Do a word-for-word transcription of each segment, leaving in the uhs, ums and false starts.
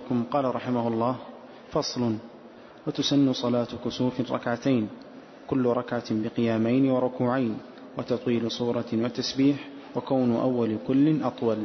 عليكم. قال رحمه الله: فصل: وتسن صلاة كسوف ركعتين، كل ركعة بقيامين وركوعين، وتطويل صورة وتسبيح، وكون أول كل أطول.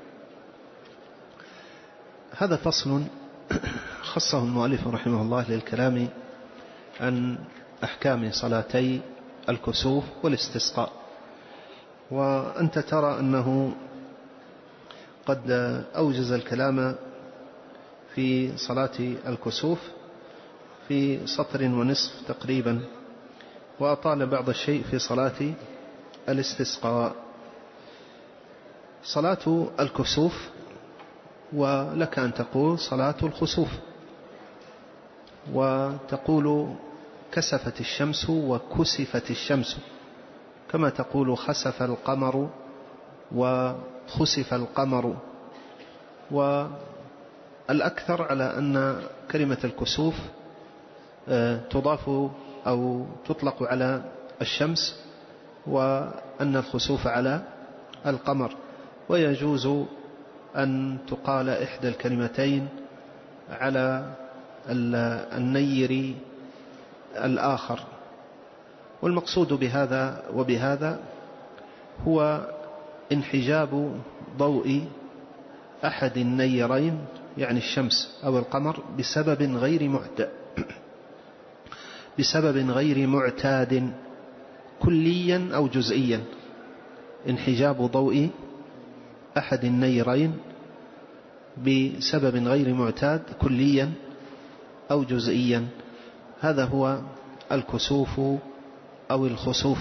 هذا فصل خصه المؤلف رحمه الله للكلام عن أحكام صلاتي الكسوف والاستسقاء. وأنت ترى أنه قد أوجز الكلام في صلاة الكسوف في سطر ونصف تقريبا، وأطال بعض الشيء في صلاة الاستسقاء. صلاة الكسوف، ولك أن تقول صلاة الخسوف، وتقول كسفت الشمس وكسفت الشمس، كما تقول خسف القمر وخسف القمر. والأكثر على أن كلمة الكسوف تضاف أو تطلق على الشمس، وأن الخسوف على القمر، ويجوز أن تقال إحدى الكلمتين على النير الآخر. والمقصود بهذا وبهذا هو انحجاب ضوء أحد النيرين، يعني الشمس أو القمر، بسبب غير معتاد بسبب غير معتاد كليا أو جزئيا. انحجاب ضوء أحد النيرين بسبب غير معتاد كليا أو جزئيا، هذا هو الكسوف أو الخسوف.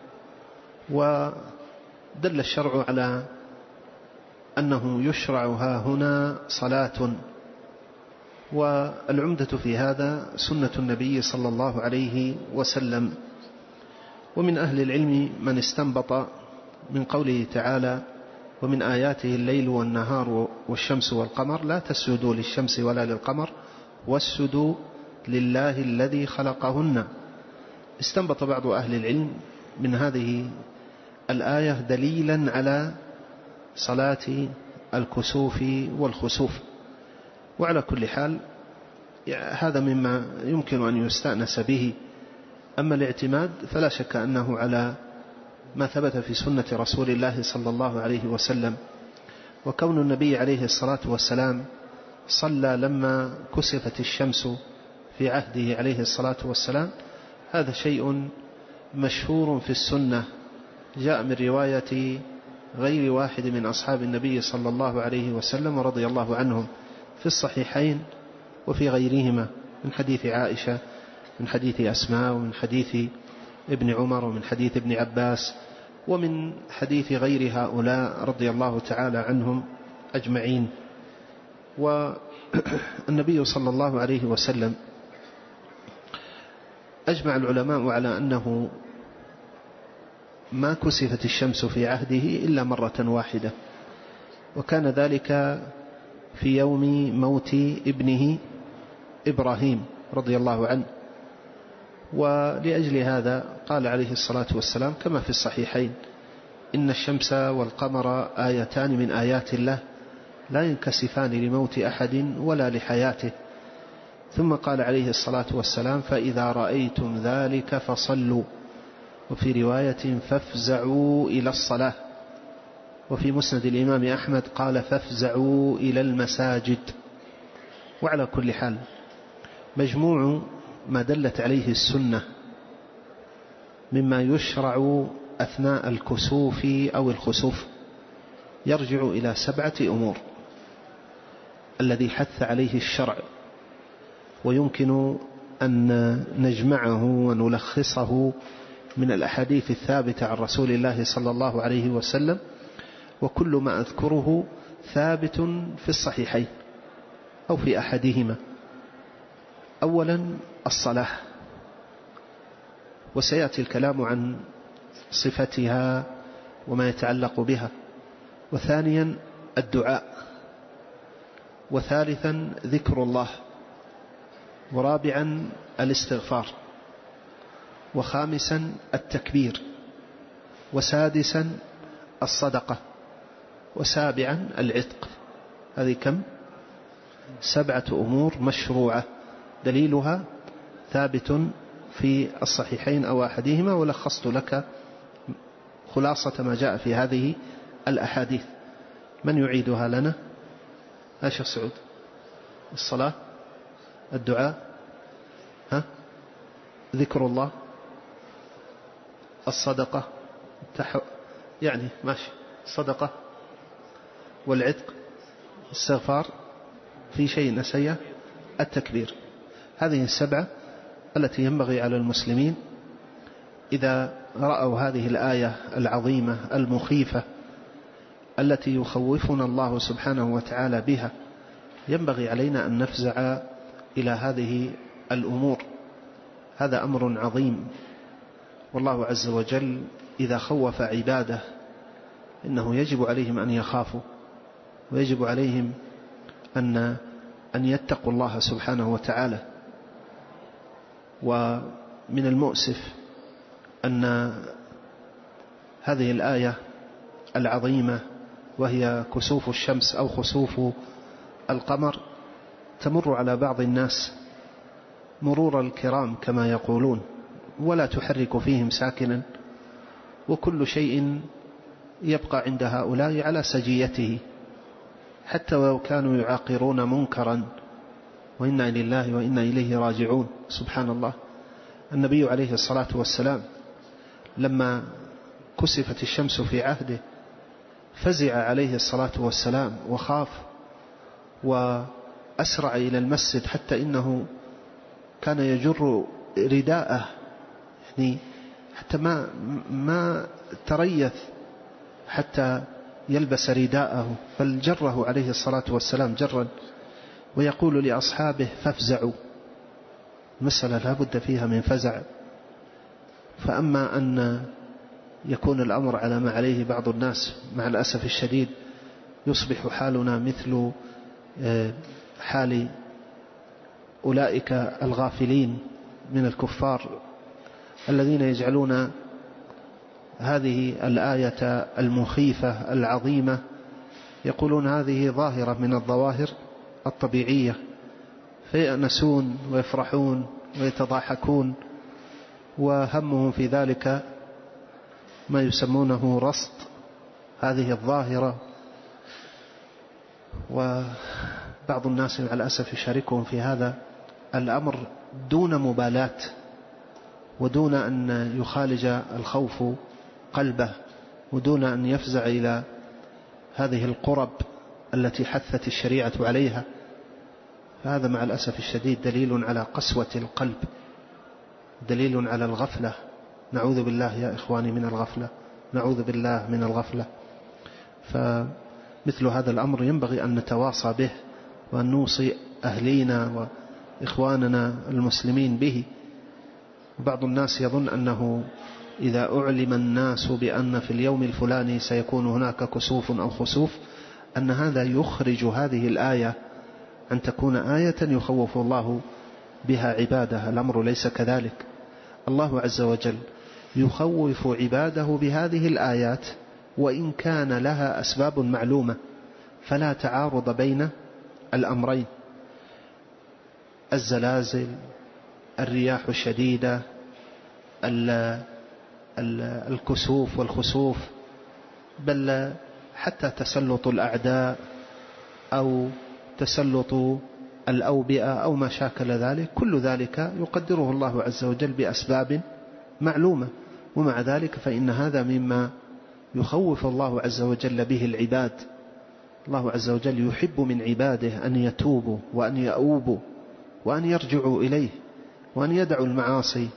ودل الشرع على أنه يشرع ها هنا صلاة، والعمدة في هذا سنة النبي صلى الله عليه وسلم. ومن أهل العلم من استنبط من قوله تعالى: ومن آياته الليل والنهار والشمس والقمر لا تسجدوا للشمس ولا للقمر واسجدوا لله الذي خلقهن. استنبط بعض أهل العلم من هذه الآية دليلا على صلاة الكسوف والخسوف. وعلى كل حال هذا مما يمكن أن يستأنس به. أما الاعتماد فلا شك أنه على ما ثبت في سنة رسول الله صلى الله عليه وسلم. وكون النبي عليه الصلاة والسلام صلى لما كسفت الشمس في عهده عليه الصلاة والسلام، هذا شيء مشهور في السنة، جاء من رواية غير واحد من أصحاب النبي صلى الله عليه وسلم ورضي الله عنهم في الصحيحين وفي غيرهما، من حديث عائشة، من حديث أسماء، ومن حديث ابن عمر، ومن حديث ابن عباس، ومن حديث غير هؤلاء رضي الله تعالى عنهم أجمعين. والنبي صلى الله عليه وسلم أجمع العلماء على أنه ما كسفت الشمس في عهده إلا مرة واحدة، وكان ذلك في يوم موت ابنه إبراهيم رضي الله عنه. ولأجل هذا قال عليه الصلاة والسلام كما في الصحيحين: إن الشمس والقمر آيتان من آيات الله لا ينكسفان لموت أحد ولا لحياته. ثم قال عليه الصلاة والسلام: فإذا رأيتم ذلك فصلوا، وفي رواية فافزعوا إلى الصلاة. وفي مسند الإمام أحمد قال: فافزعوا إلى المساجد. وعلى كل حال مجموع ما دلت عليه السنة مما يشرع أثناء الكسوف أو الخسوف يرجع إلى سبعة أمور الذي حث عليه الشرع، ويمكن أن نجمعه ونلخصه من الأحاديث الثابتة عن رسول الله صلى الله عليه وسلم. وكل ما أذكره ثابت في الصحيحين أو في أحدهما. أولا الصلاة، وسيأتي الكلام عن صفتها وما يتعلق بها. وثانيا الدعاء. وثالثا ذكر الله. ورابعا الاستغفار. وخامسا التكبير. وسادسا الصدقة. وسابعا العتق. هذه كم؟ سبعة أمور مشروعة دليلها ثابت في الصحيحين أو أحدهما، ولخصت لك خلاصة ما جاء في هذه الأحاديث. من يعيدها لنا؟ أشيخ سعود. الصلاة، الدعاء، ها؟ ذكر الله، الصدقة، تح... يعني ماشي، الصدقة والعتق، استغفار، في شيء نسيه، التكبير. هذه السبعة التي ينبغي على المسلمين إذا رأوا هذه الآية العظيمة المخيفة التي يخوفنا الله سبحانه وتعالى بها، ينبغي علينا أن نفزع إلى هذه الأمور. هذا أمر عظيم، والله عز وجل إذا خوف عباده إنه يجب عليهم أن يخافوا، ويجب عليهم أن أن يتقوا الله سبحانه وتعالى. ومن المؤسف أن هذه الآية العظيمة وهي كسوف الشمس أو خسوف القمر تمر على بعض الناس مرور الكرام كما يقولون، ولا تحرك فيهم ساكنا، وكل شيء يبقى عند هؤلاء على سجيته، حتى ولو كانوا يعاقرون منكرا، وإنا لله وإنا إليه راجعون. سبحان الله. النبي عليه الصلاة والسلام لما كسفت الشمس في عهده فزع عليه الصلاة والسلام وخاف وأسرع إلى المسجد، حتى إنه كان يجر رداءه، يعني حتى ما ما تريث حتى يلبس رداءه، بل جره عليه الصلاة والسلام جرا، ويقول لأصحابه فافزعوا. مسألة لا بد فيها من فزع. فأما أن يكون الأمر على ما عليه بعض الناس، مع الأسف الشديد يصبح حالنا مثل حال أولئك الغافلين من الكفار الذين يجعلون هذه الآية المخيفة العظيمة، يقولون هذه ظاهرة من الظواهر الطبيعية، فيأنسون ويفرحون ويتضاحكون، وهمهم في ذلك ما يسمونه رصد هذه الظاهرة. وبعض الناس مع الأسف يشاركهم في هذا الأمر دون مبالاة، ودون أن يخالج الخوف قلبه، ودون أن يفزع إلى هذه القرب التي حثت الشريعة عليها. فهذا مع الأسف الشديد دليل على قسوة القلب، دليل على الغفلة. نعوذ بالله يا إخواني من الغفلة، نعوذ بالله من الغفلة. فمثل هذا الأمر ينبغي أن نتواصى به، وأن نوصي أهلينا وإخواننا المسلمين به. بعض الناس يظن أنه إذا أعلم الناس بأن في اليوم الفلاني سيكون هناك كسوف أو خسوف أن هذا يخرج هذه الآية أن تكون آية يخوف الله بها عباده. الأمر ليس كذلك. الله عز وجل يخوف عباده بهذه الآيات وإن كان لها أسباب معلومة، فلا تعارض بين الأمرين. الزلازل، الرياح الشديدة، الكسوف والخسوف، بل حتى تسلط الأعداء أو تسلط الأوبئة أو ما شاكل ذلك، كل ذلك يقدره الله عز وجل بأسباب معلومة. ومع ذلك فإن هذا مما يخوف الله عز وجل به العباد. الله عز وجل يحب من عباده أن يتوبوا وأن يأوبوا وأن يرجعوا إليه وأن يدعوا المعاصي،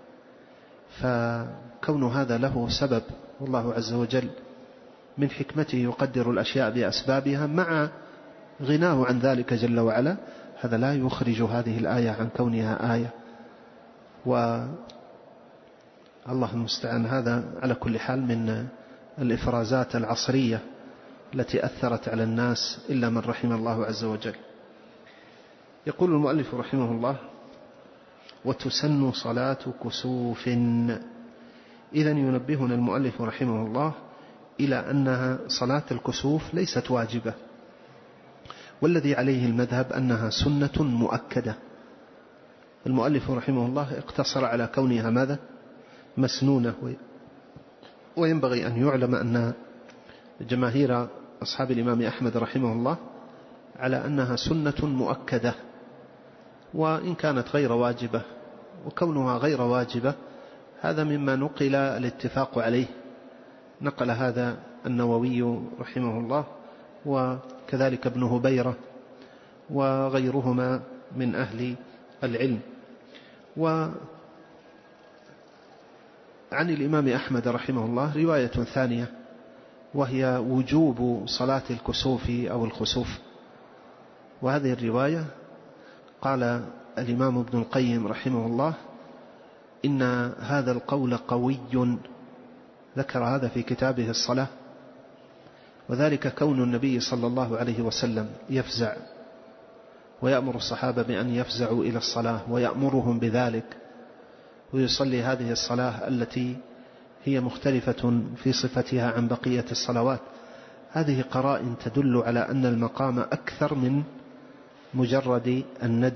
فكون هذا له سبب، والله عز وجل من حكمته يقدر الأشياء بأسبابها مع غناه عن ذلك جل وعلا. هذا لا يخرج هذه الآية عن كونها آية، والله المستعان. هذا على كل حال من الإفرازات العصرية التي أثرت على الناس إلا من رحم الله عز وجل. يقول المؤلف رحمه الله: وتسن صلاة كسوف. إذن ينبهنا المؤلف رحمه الله إلى أنها صلاة الكسوف ليست واجبة، والذي عليه المذهب أنها سنة مؤكدة. المؤلف رحمه الله اقتصر على كونها ماذا؟ مسنونة. وينبغي أن يعلم أن جماهير أصحاب الإمام أحمد رحمه الله على أنها سنة مؤكدة، وإن كانت غير واجبة، وكونها غير واجبة هذا مما نقل الاتفاق عليه، نقل هذا النووي رحمه الله وكذلك ابن هبيرة وغيرهما من أهل العلم. وعن الإمام أحمد رحمه الله رواية ثانية، وهي وجوب صلاة الكسوف أو الخسوف. وهذه الرواية قال الإمام ابن القيم رحمه الله إن هذا القول قوي، ذكر هذا في كتابه الصلاة، وذلك كون النبي صلى الله عليه وسلم يفزع ويأمر الصحابة بأن يفزعوا إلى الصلاة ويأمرهم بذلك، ويصلي هذه الصلاة التي هي مختلفة في صفتها عن بقية الصلوات. هذه قرائن تدل على أن المقام أكثر من مجرد الندب.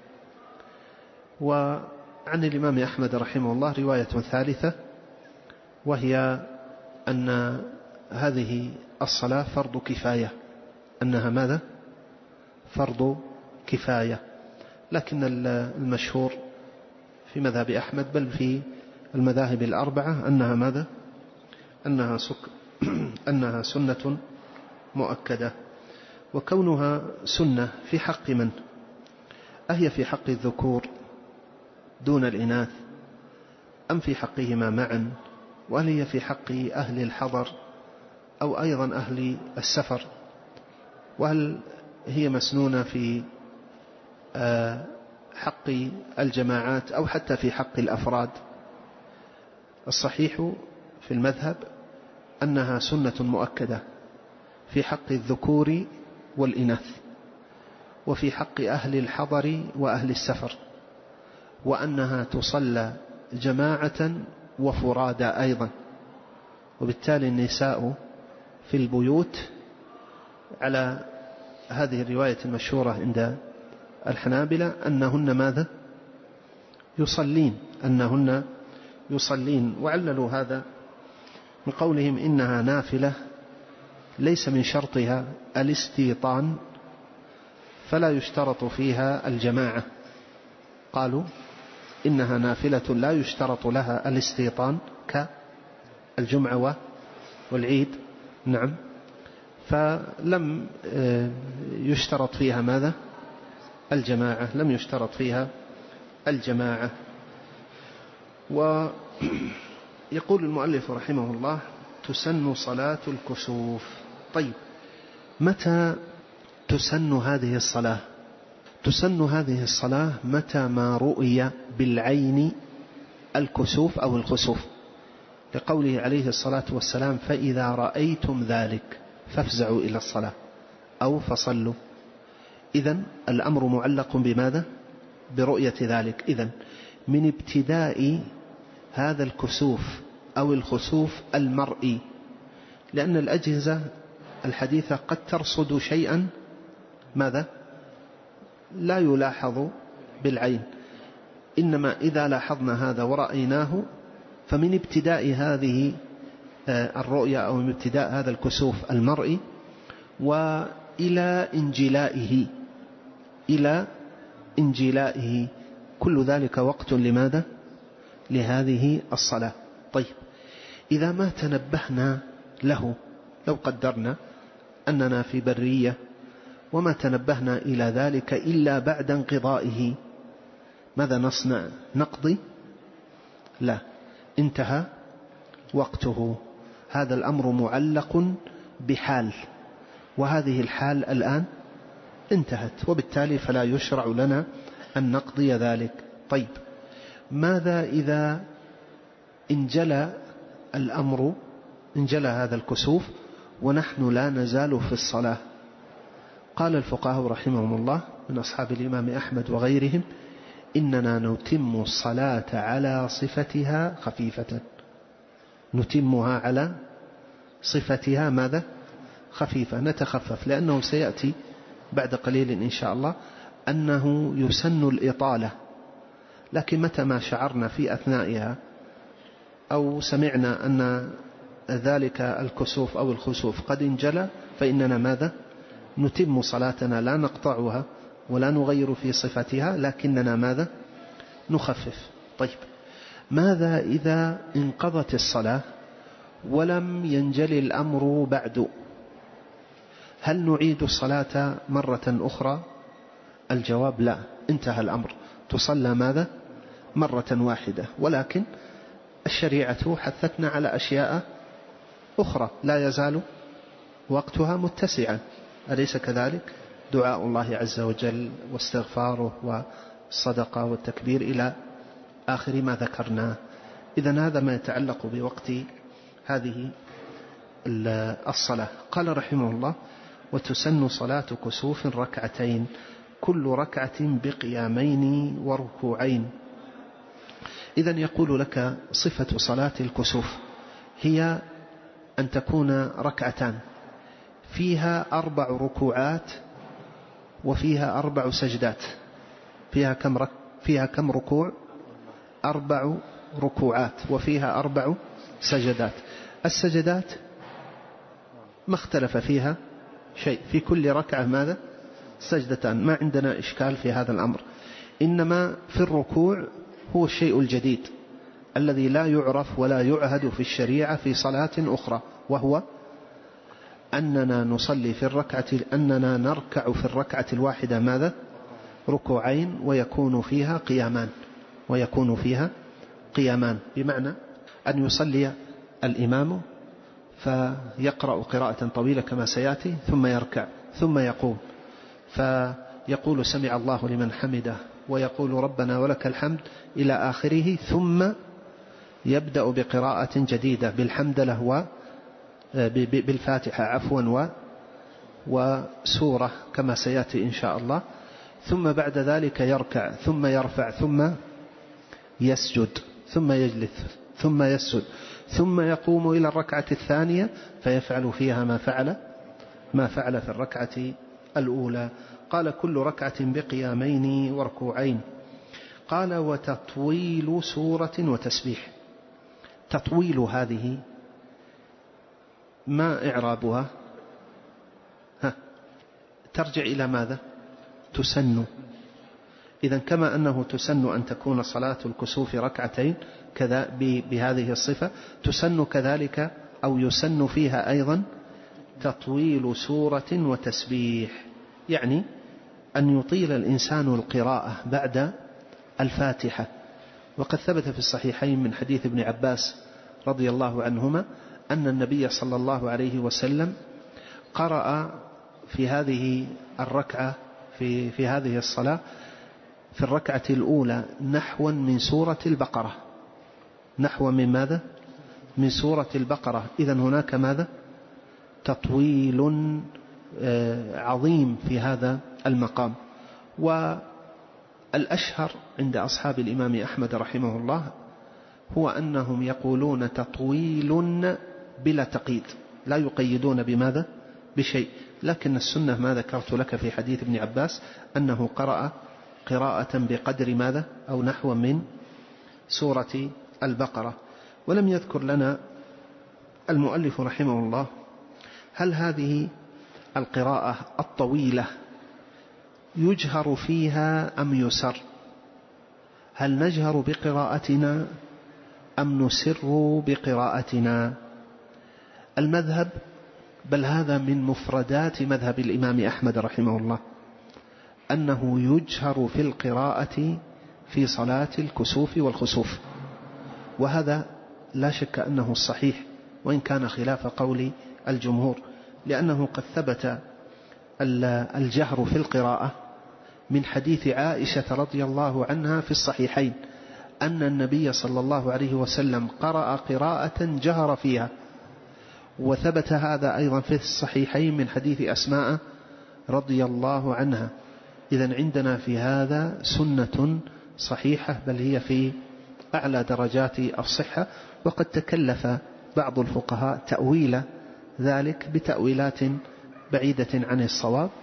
وعن الإمام أحمد رحمه الله رواية ثالثة، وهي أن هذه الصلاة فرض كفاية، أنها ماذا؟ فرض كفاية. لكن المشهور في مذهب أحمد بل في المذاهب الأربعة أنها ماذا؟ أنها, سك... أنها سنة مؤكدة. وكونها سنة في حق من؟ أهي في حق الذكور دون الإناث أم في حقهما معا؟ وهل هي في حق أهل الحضر أو أيضا أهل السفر؟ وهل هي مسنونة في حق الجماعات أو حتى في حق الأفراد؟ الصحيح في المذهب أنها سنة مؤكدة في حق الذكور والإناث، وفي حق أهل الحضر وأهل السفر، وأنها تصلى جماعة وفرادى أيضا. وبالتالي النساء في البيوت على هذه الرواية المشهورة عند الحنابلة أنهن ماذا؟ يصلين، أنهن يصلين. وعللوا هذا من قولهم إنها نافلة ليس من شرطها الاستيطان فلا يشترط فيها الجماعة. قالوا إنها نافلة لا يشترط لها الاستيطان كالجمعة والعيد، نعم، فلم يشترط فيها ماذا؟ الجماعة، لم يشترط فيها الجماعة. ويقول المؤلف رحمه الله تسن صلاة الكسوف. طيب، متى تسن هذه الصلاة؟ تسن هذه الصلاة متى ما رؤي بالعين الكسوف أو الخسوف، لقوله عليه الصلاة والسلام فإذا رأيتم ذلك فافزعوا إلى الصلاة أو فصلوا. إذن الأمر معلق بماذا؟ برؤية ذلك. إذن من ابتداء هذا الكسوف أو الخسوف المرئي، لأن الأجهزة الحديثة قد ترصد شيئا ماذا؟ لا يلاحظ بالعين، إنما إذا لاحظنا هذا ورأيناه فمن ابتداء هذه الرؤية أو من ابتداء هذا الكسوف المرئي وإلى انجلائه إلى انجلائه كل ذلك وقت لماذا؟ لهذه الصلاة. طيب، إذا ما تنبهنا له، لو قدرنا أننا في برية وما تنبهنا إلى ذلك إلا بعد انقضائه، ماذا نصنع؟ نقضي؟ لا، انتهى وقته. هذا الأمر معلق بحال، وهذه الحال الآن انتهت، وبالتالي فلا يشرع لنا أن نقضي ذلك. طيب، ماذا إذا انجلى الأمر، انجلى هذا الكسوف ونحن لا نزال في الصلاة؟ قال الفقهاء رحمهم الله من أصحاب الإمام أحمد وغيرهم إننا نتم الصلاة على صفتها خفيفة، نتمها على صفتها ماذا؟ خفيفة، نتخفف، لأنه سيأتي بعد قليل إن شاء الله أنه يسن الإطالة، لكن متى ما شعرنا في أثنائها أو سمعنا أن ذلك الكسوف أو الخسوف قد انجلى فإننا ماذا؟ نتم صلاتنا، لا نقطعها ولا نغير في صفتها، لكننا ماذا؟ نخفف. طيب، ماذا إذا انقضت الصلاة ولم ينجلي الأمر بعد؟ هل نعيد الصلاة مرة أخرى؟ الجواب لا، انتهى الأمر، تصلى ماذا؟ مرة واحدة. ولكن الشريعة حثتنا على أشياء أخرى لا يزال وقتها متسعا، أليس كذلك؟ دعاء الله عز وجل واستغفاره والصدقة والتكبير إلى آخر ما ذكرناه. إذن هذا ما يتعلق بوقت هذه الصلاة. قال رحمه الله: وتسن صلاة كسوف ركعتين، كل ركعة بقيامين وركوعين. إذن يقول لك صفة صلاة الكسوف هي أن تكون ركعتان فيها أربع ركوعات وفيها أربع سجدات. فيها كم رك... فيها كم ركوع؟ أربع ركوعات وفيها أربع سجدات. السجدات ما اختلف فيها شيء، في كل ركعة ماذا؟ سجدتان، ما عندنا إشكال في هذا الأمر. إنما في الركوع هو الشيء الجديد الذي لا يعرف ولا يعهد في الشريعة في صلاة أخرى، وهو أننا نصلي في الركعة أننا نركع في الركعة الواحدة ماذا؟ ركوعين، ويكون فيها قيامان ويكون فيها قيامان بمعنى أن يصلي الإمام فيقرأ قراءة طويلة كما سيأتي، ثم يركع ثم يقوم فيقول سمع الله لمن حمده ويقول ربنا ولك الحمد إلى آخره، ثم يبدأ بقراءة جديدة بالحمدلله و بالفاتحة عفوا وسورة كما سيأتي إن شاء الله، ثم بعد ذلك يركع ثم يرفع ثم يسجد ثم يجلس ثم يسجد ثم يقوم إلى الركعة الثانية فيفعل فيها ما فعل ما فعل في الركعة الأولى. قال: كل ركعة بقيامين وركوعين. قال: وتطويل سورة وتسبيح. تطويل هذه ما إعرابها؟ ها ترجع إلى ماذا؟ تسن. إذن كما أنه تسن أن تكون صلاة الكسوف ركعتين كذا بهذه الصفة، تسن كذلك أو يسن فيها أيضا تطويل سورة وتسبيح، يعني أن يطيل الإنسان القراءة بعد الفاتحة. وقد ثبت في الصحيحين من حديث ابن عباس رضي الله عنهما أن النبي صلى الله عليه وسلم قرأ في هذه الركعة في, في هذه الصلاة في الركعة الأولى نحو من سورة البقرة. نحو من ماذا؟ من سورة البقرة. إذن هناك ماذا؟ تطويل عظيم في هذا المقام. والأشهر عند أصحاب الإمام أحمد رحمه الله هو أنهم يقولون تطويل بلا تقييد، لا يقيدون بماذا؟ بشيء. لكن السنة ما ذكرت لك في حديث ابن عباس أنه قرأ قراءة بقدر ماذا؟ أو نحو من سورة البقرة. ولم يذكر لنا المؤلف رحمه الله هل هذه القراءة الطويلة يجهر فيها أم يسر؟ هل نجهر بقراءتنا أم نسر بقراءتنا؟ المذهب، بل هذا من مفردات مذهب الإمام أحمد رحمه الله، أنه يجهر في القراءة في صلاة الكسوف والخسوف، وهذا لا شك أنه الصحيح وإن كان خلاف قول الجمهور، لأنه قد ثبت الجهر في القراءة من حديث عائشة رضي الله عنها في الصحيحين أن النبي صلى الله عليه وسلم قرأ قراءة جهر فيها، وثبت هذا أيضا في الصحيحين من حديث أسماء رضي الله عنها. إذن عندنا في هذا سنة صحيحة، بل هي في أعلى درجات الصحة. وقد تكلف بعض الفقهاء تأويل ذلك بتأويلات بعيدة عن الصواب،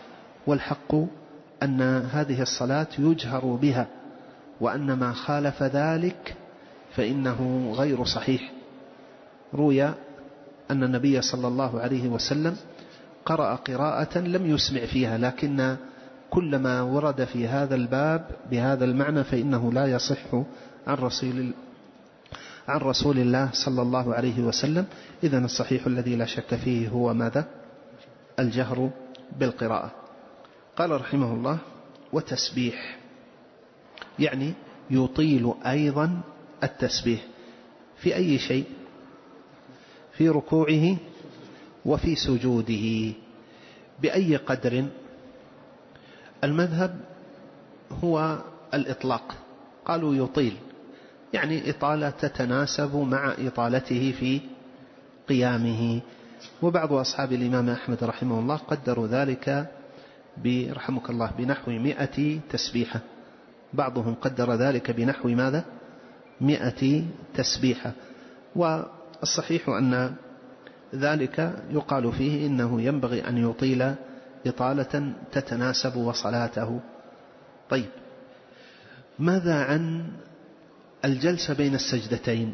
والحق أن هذه الصلاة يجهر بها، وأن ما خالف ذلك فإنه غير صحيح. روي أن النبي صلى الله عليه وسلم قرأ قراءة لم يسمع فيها، لكن كل ما ورد في هذا الباب بهذا المعنى فإنه لا يصح عن رسول عن رسول الله صلى الله عليه وسلم. إذن الصحيح الذي لا شك فيه هو ماذا؟ الجهر بالقراءة. قال رحمه الله: وتسبيح، يعني يطيل أيضا التسبيح في أي شيء؟ في ركوعه وفي سجوده. بأي قدر؟ المذهب هو الإطلاق، قالوا يطيل، يعني إطالة تتناسب مع إطالته في قيامه. وبعض أصحاب الإمام أحمد رحمه الله قدروا ذلك برحمك الله بنحو مئة تسبيحة، بعضهم قدر ذلك بنحو ماذا؟ مئة تسبيحة. والصحيح أن ذلك يقال فيه إنه ينبغي أن يطيل إطالة تتناسب وصلاته. طيب، ماذا عن الجلسة بين السجدتين؟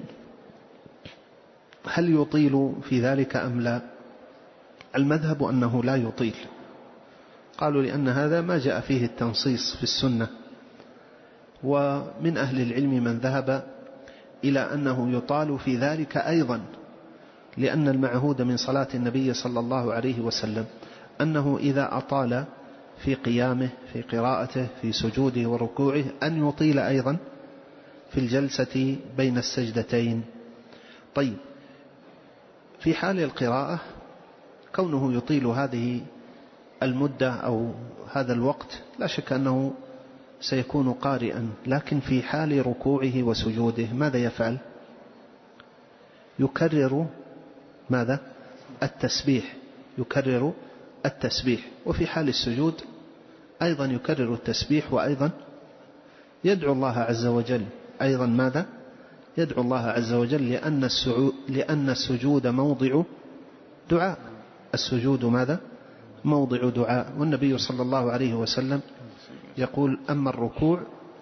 هل يطيل في ذلك أم لا؟ المذهب أنه لا يطيل، قالوا لأن هذا ما جاء فيه التنصيص في السنة. ومن أهل العلم من ذهب إلى أنه يطال في ذلك أيضا، لأن المعهود من صلاة النبي صلى الله عليه وسلم أنه إذا أطال في قيامه في قراءته في سجوده وركوعه أن يطيل أيضا في الجلسة بين السجدتين. طيب، في حال القراءة كونه يطيل هذه المدة أو هذا الوقت لا شك أنه سيكون قارئا، لكن في حال ركوعه وسجوده ماذا يفعل؟ يكرر ماذا؟ التسبيح، يكرر التسبيح. وفي حال السجود أيضا يكرر التسبيح، وأيضا يدعو الله عز وجل أيضا ماذا؟ يدعو الله عز وجل، لأن لأن السجود موضع دعاء، السجود ماذا؟ موضع دعاء. والنبي صلى الله عليه وسلم يقول: أما الركوع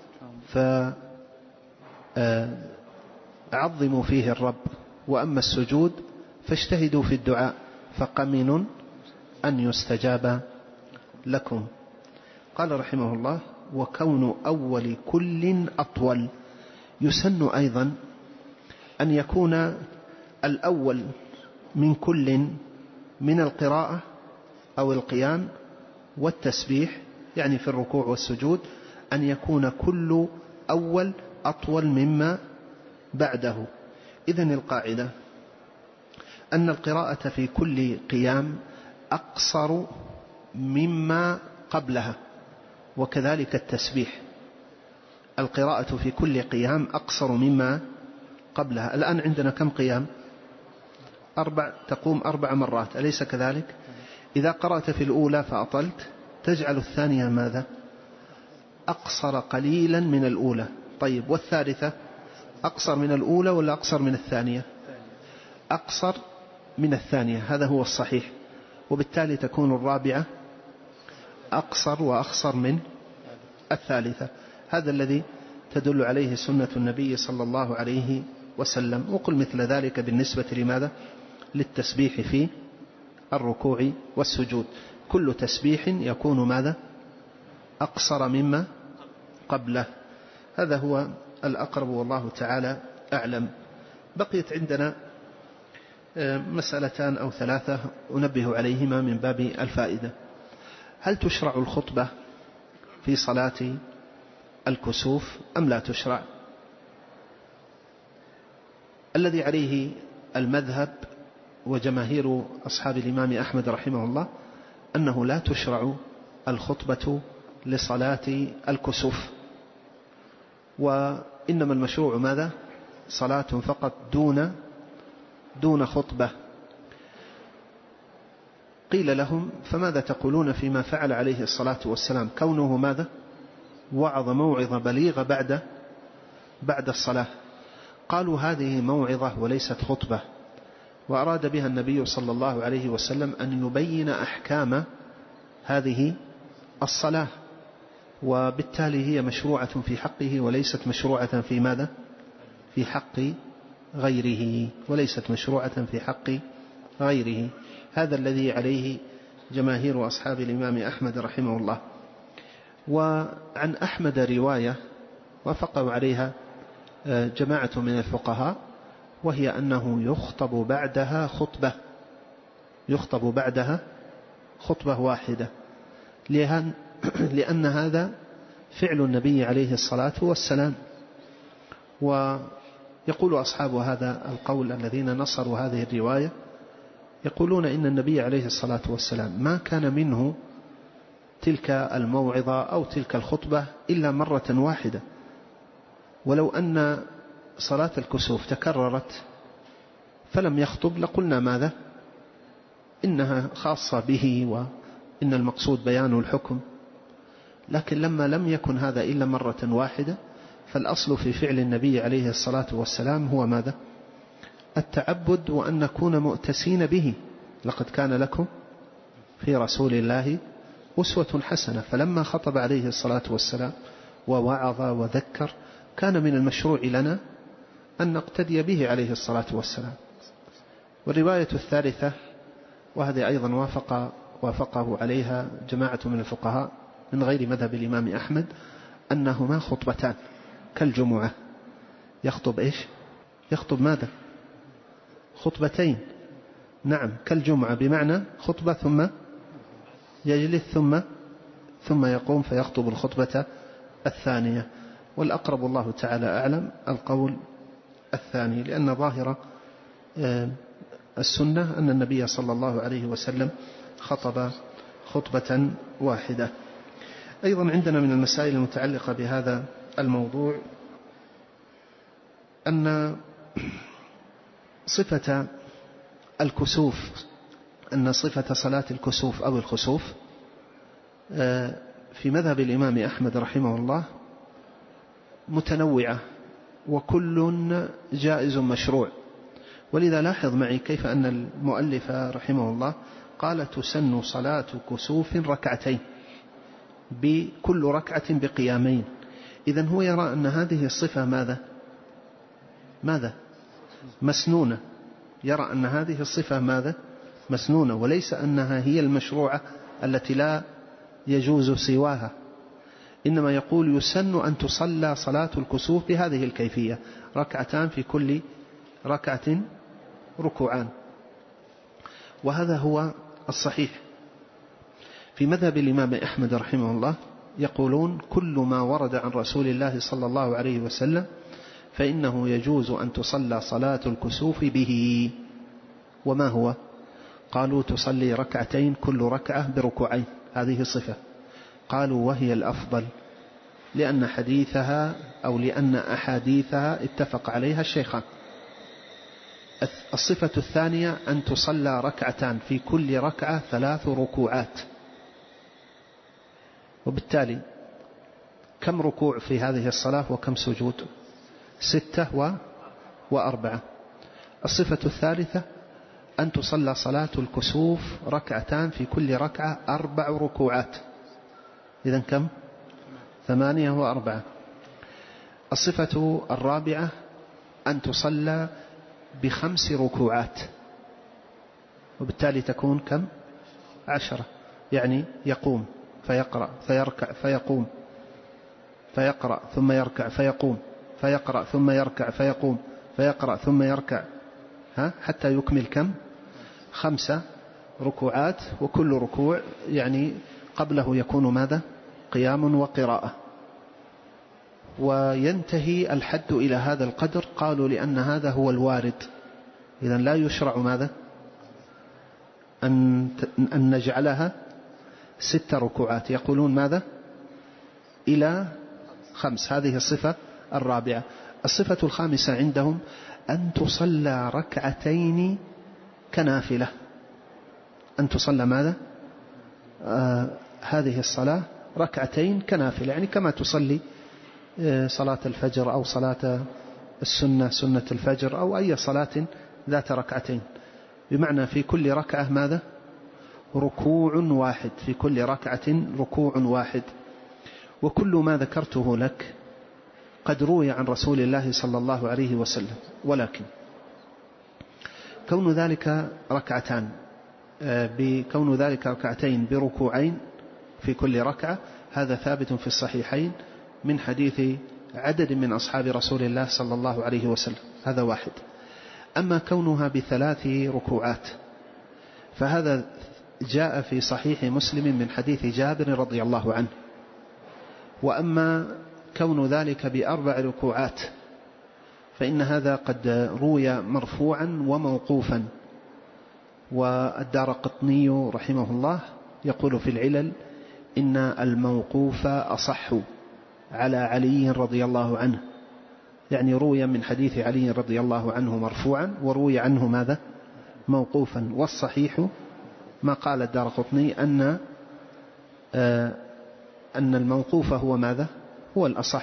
فعظموا فيه الرب، وأما السجود فاجتهدوا في الدعاء فقمن أن يستجاب لكم. قال رحمه الله: وكون أول كل أطول. يسن أيضا أن يكون الأول من كل من القراءة أو القيام والتسبيح، يعني في الركوع والسجود، أن يكون كل أول أطول مما بعده. إذن القاعدة أن القراءة في كل قيام أقصر مما قبلها، وكذلك التسبيح، القراءة في كل قيام أقصر مما قبلها. الآن عندنا كم قيام؟ أربع، تقوم أربع مرات، أليس كذلك؟ إذا قرأت في الأولى فأطلت تجعل الثانية ماذا؟ أقصر قليلا من الأولى. طيب، والثالثة أقصر من الأولى ولا أقصر من الثانية؟ أقصر من الثانية، هذا هو الصحيح. وبالتالي تكون الرابعة أقصر وأخصر من الثالثة. هذا الذي تدل عليه سنة النبي صلى الله عليه وسلم. وقل مثل ذلك بالنسبة لماذا؟ للتسبيح في الركوع والسجود، كل تسبيح يكون ماذا؟ أقصر مما قبله. هذا هو الأقرب والله تعالى أعلم. بقيت عندنا مسألتان أو ثلاثة أنبه عليهما من باب الفائدة. هل تشرع الخطبة في صلاة الكسوف أم لا تشرع؟ الذي عليه المذهب وجماهير أصحاب الإمام أحمد رحمه الله أنه لا تشرع الخطبة لصلاة الكسوف، وإنما المشروع ماذا؟ صلاة فقط دون دون خطبة. قيل لهم: فماذا تقولون فيما فعل عليه الصلاة والسلام، كونه ماذا؟ وعظ موعظة بليغة بعد بعد الصلاة. قالوا: هذه موعظة وليست خطبة، وأراد بها النبي صلى الله عليه وسلم أن يبين أحكام هذه الصلاة، وبالتالي هي مشروعة في حقه وليست مشروعة في ماذا؟ في حق غيره، وليست مشروعة في حق غيره. هذا الذي عليه جماهير أصحاب الإمام أحمد رحمه الله. وعن أحمد رواية وافقوا عليها جماعة من الفقهاء، وهي أنه يخطب بعدها خطبة، يخطب بعدها خطبة واحدة، لأن, لأن هذا فعل النبي عليه الصلاة والسلام. ويقول أصحاب هذا القول الذين نصروا هذه الرواية، يقولون إن النبي عليه الصلاة والسلام ما كان منه تلك الموعظة أو تلك الخطبة إلا مرة واحدة، ولو أن صلاة الكسوف تكررت فلم يخطب لقلنا ماذا؟ إنها خاصة به وإن المقصود بيان الحكم. لكن لما لم يكن هذا إلا مرة واحدة، فالأصل في فعل النبي عليه الصلاة والسلام هو ماذا؟ التعبد، وأن نكون مؤتسين به. لقد كان لكم في رسول الله أسوة حسنة. فلما خطب عليه الصلاة والسلام ووعظ وذكر، كان من المشروع لنا أن نقتدي به عليه الصلاة والسلام. والرواية الثالثة، وهذه أيضا وافق وافقه عليها جماعة من الفقهاء من غير مذهب الإمام أحمد، أنهما خطبتان كالجمعة. يخطب إيش؟ يخطب ماذا؟ خطبتين. نعم، كالجمعة، بمعنى خطبة ثم يجلس ثم ثم يقوم فيخطب الخطبة الثانية. والأقرب الله تعالى أعلم القول الثاني، لأن ظاهر السنة أن النبي صلى الله عليه وسلم خطب خطبة واحدة. أيضا عندنا من المسائل المتعلقة بهذا الموضوع أن صفة الكسوف، أن صفة صلاة الكسوف أو الخسوف في مذهب الإمام أحمد رحمه الله متنوعة، وكل جائز مشروع. ولذا لاحظ معي كيف أن المؤلف رحمه الله قال تسن صلاة كسوف ركعتين، بكل ركعة بقيامين. إذن هو يرى أن هذه الصفة ماذا؟ ماذا؟ مسنونة. يرى أن هذه الصفة ماذا؟ مسنونة، وليس أنها هي المشروعة التي لا يجوز سواها. إنما يقول يسن أن تصلى صلاة الكسوف بهذه الكيفية، ركعتان في كل ركعة ركوعان. وهذا هو الصحيح. في مذهب الإمام أحمد رحمه الله يقولون كل ما ورد عن رسول الله صلى الله عليه وسلم فإنه يجوز أن تصلى صلاة الكسوف به. وما هو؟ قالوا تصلي ركعتين كل ركعة بركوعين، هذه صفة. قالوا وهي الأفضل، لأن حديثها أو لأن أحاديثها اتفق عليها الشيخان. الصفة الثانية أن تصلى ركعتان في كل ركعة ثلاث ركوعات. وبالتالي كم ركوع في هذه الصلاة وكم سجود؟ ستة و... وأربعة. الصفة الثالثة أن تصلى صلاة الكسوف ركعتان في كل ركعة أربع ركوعات. إذن كم؟ ثمانية وأربعة. الصفة الرابعة أن تصلى بخمس ركوعات، وبالتالي تكون كم؟ عشرة. يعني يقوم فيقرأ فيركع فيقوم فيقرأ ثم يركع فيقوم فيقرأ ثم يركع فيقوم فيقرأ ثم يركع، ها حتى يكمل كم؟ خمسة ركوعات. وكل ركوع يعني قبله يكون ماذا؟ قيام وقراءة. وينتهي الحد إلى هذا القدر. قالوا لأن هذا هو الوارد. إذن لا يشرع ماذا؟ أن أن نجعلها ست ركوعات. يقولون ماذا؟ إلى خمس. هذه الصفة الرابعة. الصفة الخامسة عندهم أن تصلى ركعتين كنافلة. أن تصلى ماذا؟ آه هذه الصلاة ركعتين كنافلة، يعني كما تصلي صلاة الفجر أو صلاة السنة سنة الفجر أو أي صلاة ذات ركعتين، بمعنى في كل ركعة ماذا؟ ركوع واحد، في كل ركعة ركوع واحد. وكل ما ذكرته لك قد روي عن رسول الله صلى الله عليه وسلم، ولكن كون ذلك ركعتان بكون ذلك ركعتين بركوعين في كل ركعة هذا ثابت في الصحيحين من حديث عدد من أصحاب رسول الله صلى الله عليه وسلم، هذا واحد. أما كونها بثلاث ركوعات فهذا جاء في صحيح مسلم من حديث جابر رضي الله عنه. وأما كون ذلك بأربع ركوعات فإن هذا قد روي مرفوعا وموقوفا، والدارقطني رحمه الله يقول في العلل إن الموقوف أصح على علي رضي الله عنه، يعني روي من حديث علي رضي الله عنه مرفوعا وروي عنه ماذا؟ موقوفا. والصحيح ما قال الدارقطني أن آه أن الموقوف هو ماذا؟ هو الأصح.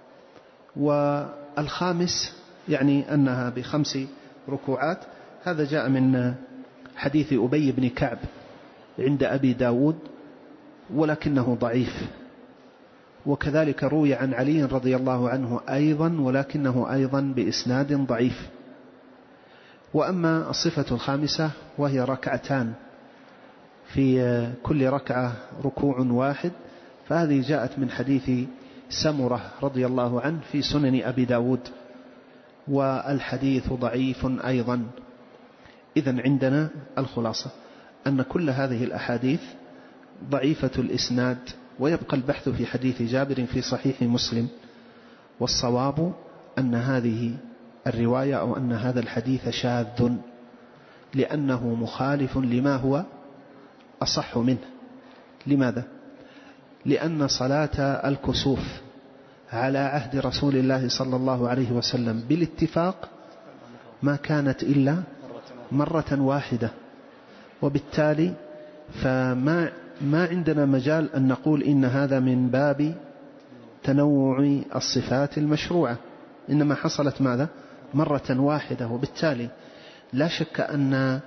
والخامس يعني أنها بخمس ركوعات، هذا جاء من حديث أبي بن كعب عند أبي داود ولكنه ضعيف، وكذلك روي عن علي رضي الله عنه أيضا ولكنه أيضا بإسناد ضعيف. وأما الصفة الخامسة وهي ركعتان في كل ركعة ركوع واحد، فهذه جاءت من حديث سمرة رضي الله عنه في سنن أبي داود، والحديث ضعيف أيضا. إذن عندنا الخلاصة أن كل هذه الأحاديث ضعيفة الإسناد، ويبقى البحث في حديث جابر في صحيح مسلم. والصواب أن هذه الرواية أو أن هذا الحديث شاذ، لأنه مخالف لما هو أصح منه. لماذا؟ لأن صلاة الكسوف على عهد رسول الله صلى الله عليه وسلم بالاتفاق ما كانت إلا مرة واحدة، وبالتالي فما ما عندنا مجال أن نقول إن هذا من باب تنوع الصفات المشروعة، إنما حصلت ماذا؟ مرة واحدة. وبالتالي لا شك أن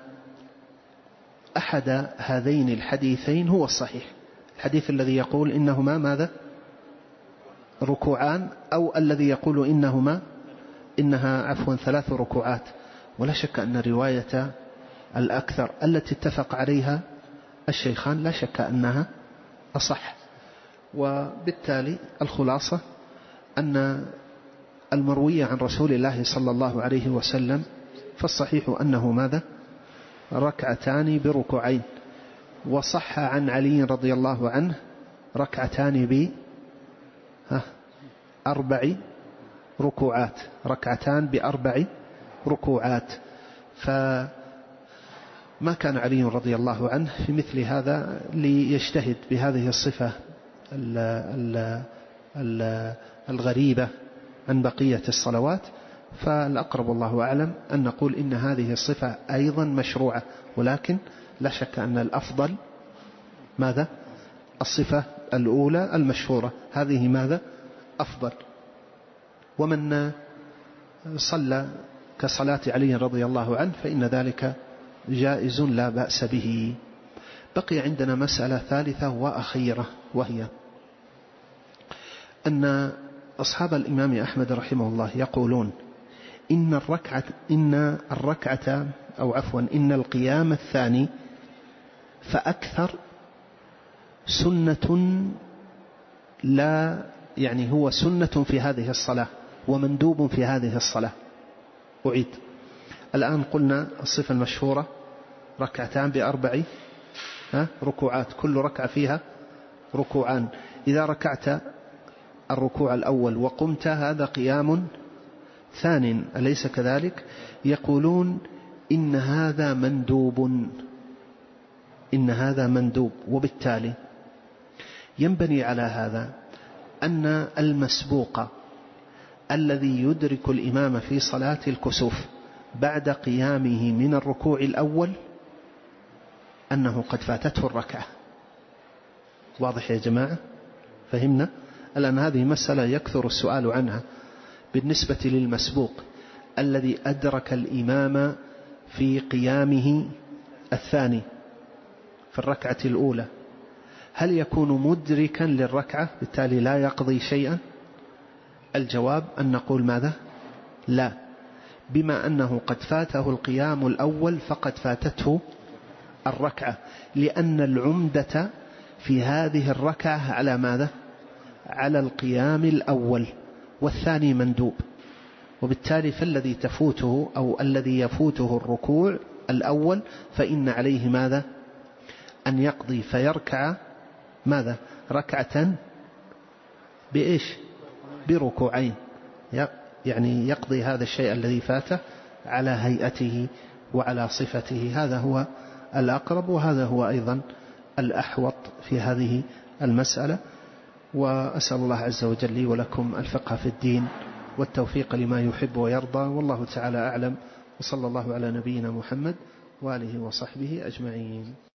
أحد هذين الحديثين هو الصحيح، الحديث الذي يقول إنهما ماذا؟ ركوعان، أو الذي يقول إنهما إنها عفوا ثلاث ركوعات. ولا شك أن رواية الأكثر التي اتفق عليها الشيخان لا شك أنها أصح. وبالتالي الخلاصة أن المروي عن رسول الله صلى الله عليه وسلم فالصحيح أنه ماذا؟ ركعتان بركوعين. وصح عن علي رضي الله عنه ركعتان بأربع ركوعات، ركعتان بأربع ركوعات. فما كان علي رضي الله عنه في مثل هذا ليجتهد بهذه الصفة الغريبة عن بقية الصلوات، فالأقرب الله أعلم أن نقول إن هذه الصفة أيضا مشروعة، ولكن لا شك أن الأفضل ماذا؟ الصفة الأولى المشهورة، هذه ماذا؟ أفضل. ومن صلى كصلاة علي رضي الله عنه فإن ذلك جائز لا بأس به. بقي عندنا مسألة ثالثة وأخيرة، وهي أن أصحاب الإمام أحمد رحمه الله يقولون إن الركعة إن الركعة أو عفوا إن القيام الثاني فأكثر سنة، لا يعني هو سنة في هذه الصلاة ومندوب في هذه الصلاة. أعيد. الآن قلنا الصفة المشهورة ركعتان بأربع ركوعات، كل ركعة فيها ركوعان. إذا ركعت الركوع الأول وقمت هذا قيام ثان، أليس كذلك؟ يقولون إن هذا مندوب، إن هذا مندوب. وبالتالي ينبني على هذا أن المسبوق الذي يدرك الإمام في صلاة الكسوف بعد قيامه من الركوع الأول أنه قد فاتته الركعة. واضح يا جماعة؟ فهمنا؟ الآن هذه مسألة يكثر السؤال عنها بالنسبة للمسبوق الذي أدرك الإمام في قيامه الثاني، في الركعة الأولى هل يكون مدركا للركعة بالتالي لا يقضي شيئا؟ الجواب أن نقول ماذا؟ لا، بما أنه قد فاته القيام الأول فقد فاتته الركعة، لأن العمدة في هذه الركعة على ماذا؟ على القيام الأول، والثاني مندوب، وبالتالي فالذي تفوته أو الذي يفوته الركوع الأول فإن عليه ماذا؟ أن يقضي فيركع ماذا؟ ركعة بإيش؟ بركوعين، يعني يقضي هذا الشيء الذي فاته على هيئته وعلى صفته. هذا هو الأقرب، وهذا هو أيضا الأحوط في هذه المسألة. وأسأل الله عز وجل لي ولكم الفقه في الدين والتوفيق لما يحب ويرضى، والله تعالى أعلم، وصلى الله على نبينا محمد وآله وصحبه أجمعين.